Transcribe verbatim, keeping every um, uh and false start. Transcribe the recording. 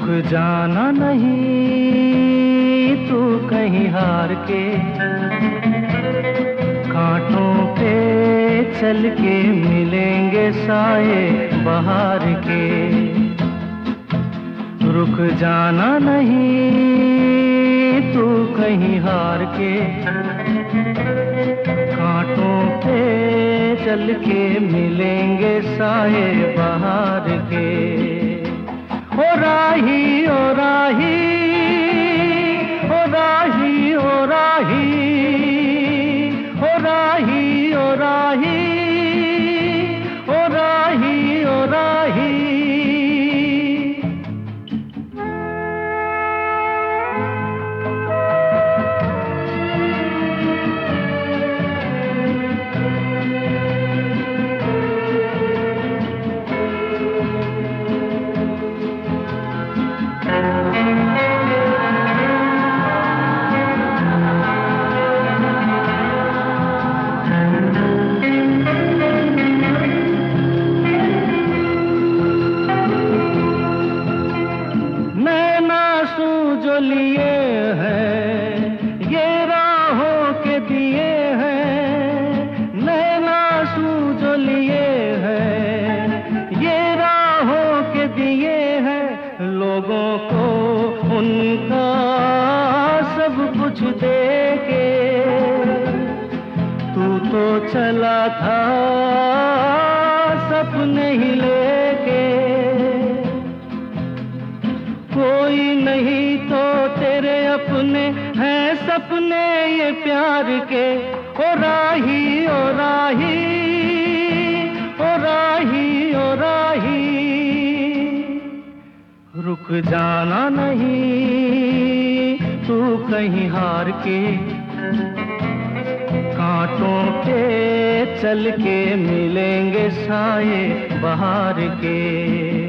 रुक जाना नहीं तू कहीं हार के, कांटों पे चल के मिलेंगे साए बहार के। रुक जाना नहीं तू कहीं हार के, कांटों पे चल के मिलेंगे साए बहार के। ओ राही ओ राही ओ राही ओ राही ओ राही ओ राही ओ राही ओ राही। जो लिए हैं ये राहों के दिए हैं, नैना आंसू जो लिए हैं ये राहों के दिए हैं। लोगों को उनका सब कुछ दे के तू तो चला था सपने ही लेके। कोई नहीं तो तेरे अपने हैं सपने ये प्यार के। ओ राही ओ राही ओ राही ओ राही। रुक जाना नहीं तू कहीं हार के, कांटों पे चल के मिलेंगे साए बहार के।